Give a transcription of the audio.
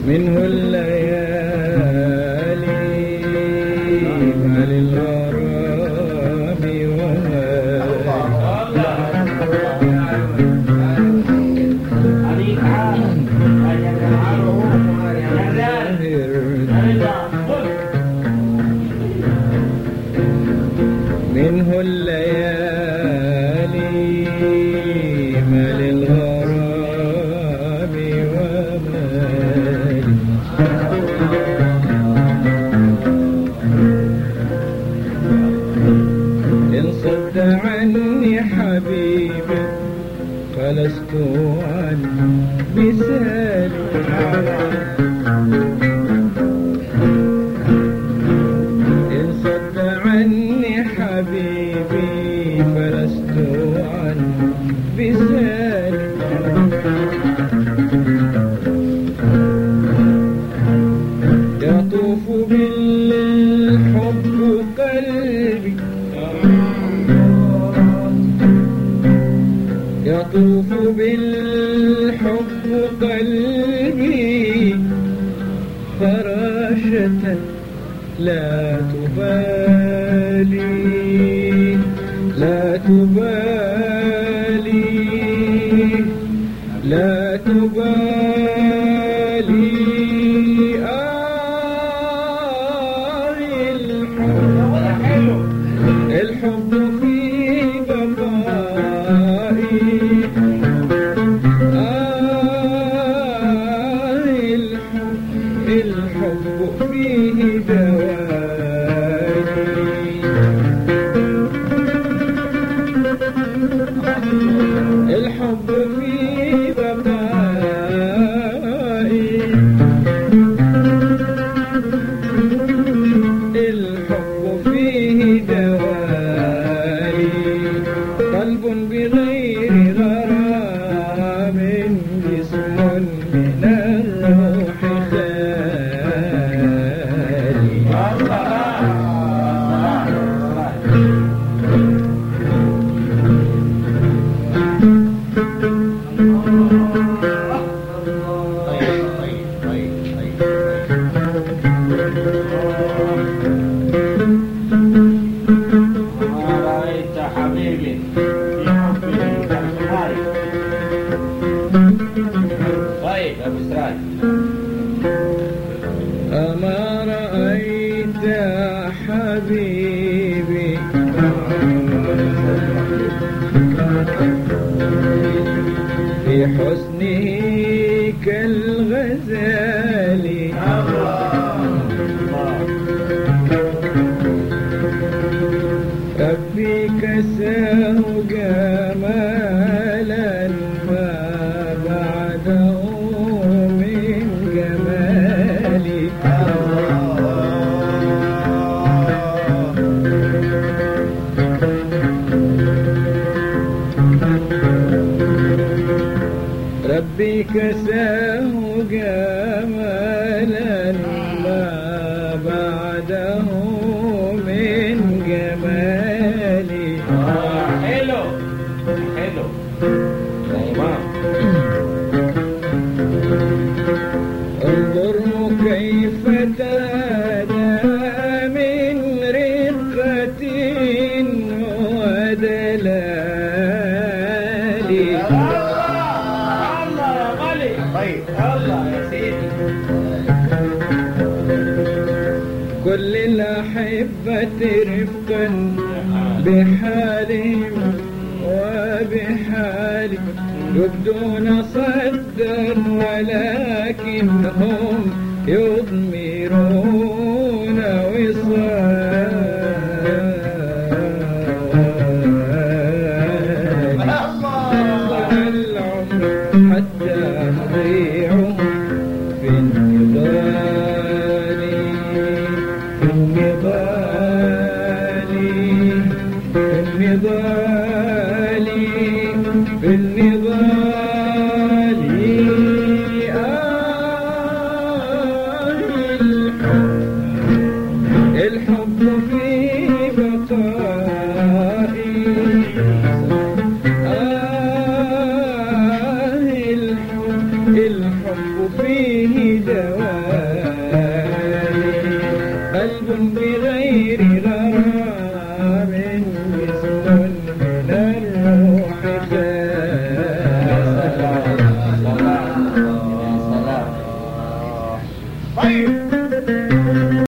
منه الليالي ما للغرام منه الليالي ما للغرام ومالي إن صد عني حبيبي فلست عنه بسالي إن صد عني حبيبي فلست عنه بسالي يطوف بالحب قلبي يطوف بالحب قلبي فراشة لا تبالي لا تبالي لا تبالي الحب في بقائي الحب فيه دوائي الحب في بقائي الحب فيه دوائي قلب بغير غرام جسم من الروح خالي أما رأيت حبيبي في حسنه كالغزال ربي كساه جمالا ما بعده من جمالي ربي كساه جمالا ما بعده من جمالي حلو حلو انظروا كيف تهدى من رقة ودلال الله يا غالي طيب الله يا سيدي كل الأحبة رفقا بحالهم وبحالي يبدون صدا ولكنهم يضمرون وصال العمر حتى نضيعهم في النضال في النضال في النضال في النضال